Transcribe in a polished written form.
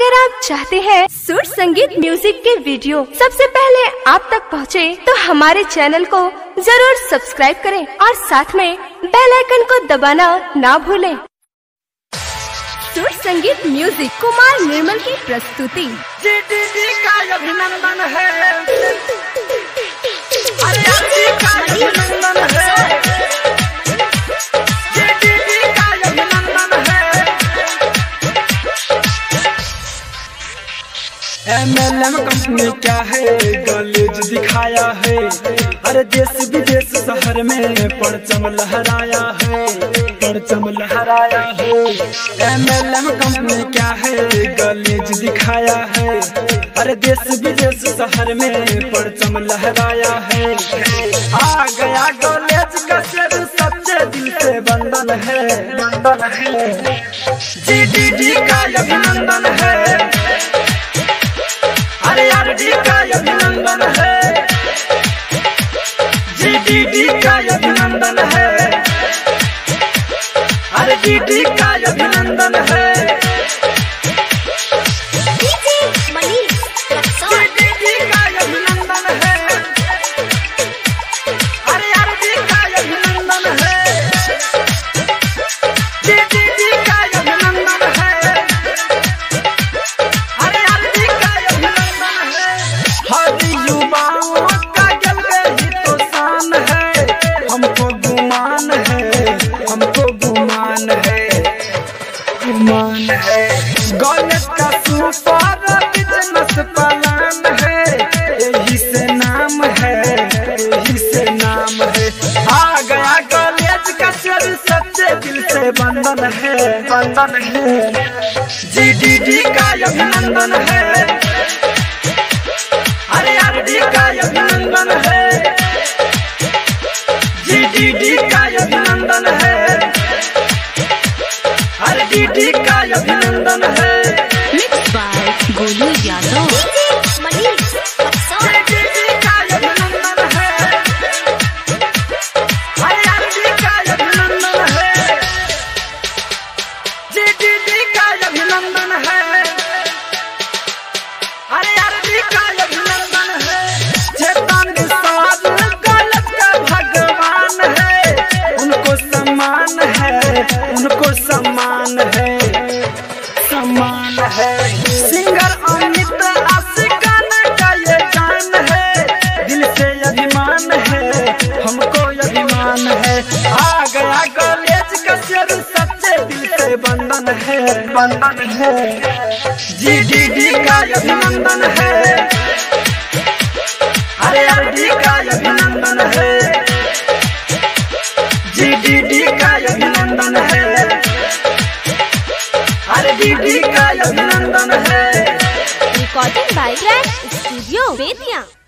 अगर आप चाहते हैं सुर संगीत म्यूजिक के वीडियो सबसे पहले आप तक पहुंचे, तो हमारे चैनल को जरूर सब्सक्राइब करें और साथ में बेल आइकन को दबाना ना भूलें। सुर संगीत म्यूजिक कुमार निर्मल की प्रस्तुति। जीडीडी का अभिनंदन है, अरे का अभिनंदन है, जीडीडी का अभिनंदन है। MLM कंपनी क्या है, कॉलेज दिखाया है, अरे देश विदेश शहर में परचम लहराया है, परचम लहराया है। MLM कंपनी क्या है, कॉलेज दिखाया है, अरे देश विदेश शहर में परचम लहराया है। आ गया कॉलेज का शेर, सच्चे दिल से बंधन है, बंधन है। जीडीडी का अभिनंदन है, अरे आरडी का अभिनंदन है, जीडीडी का अभिनंदन है, अरे जीडी का अभिनंदन है। जीडीडी का अभिनंदन है, अरे आरडी का अभिनंदन है, जीडीडी का अभिनंदन है, अरे आरडी का अभिनंदन है। हर युवाओं का जलवे ही तो शान है, हमको गुमान है, हमको गुमान है, गुमान है। कॉलेज का सुपर बिजनेस प्लान है, यही से नाम है, यही से नाम है। आ गया कॉलेज का शेर, सच्चे दिल से बंधन है, बंधन है। जीडीडी का अभिनंदन है, अरे आरडी का अभिनंदन है, जीडीडी का अभिनंदन है, अरे डीडी का अभिनंदन है। Mix by Golu Yadav. जीडीडी का अभिनंदन है, अरे आरडी का अभिनंदन है, जीडीडी का अभिनंदन है, अरे आरडी का अभिनंदन है। चेतन साध गलत का भगवान है, उनको सम्मान है, उनको सम्मान है, सम्मान है। सिंगर अमित आशिकाना का ये जान है, दिल से अभिमान है, हमको अभिमान है। आ गया कॉलेज का शेर, सच्चे दिल से बंधन है, बंधन है। जीडीडी का अभिनंदन है, अरे आरडी का अभिनंदन है, जीडीडी का अभिनंदन है, अरे डीडी का अभिनंदन है। Recording by studio Bettiah.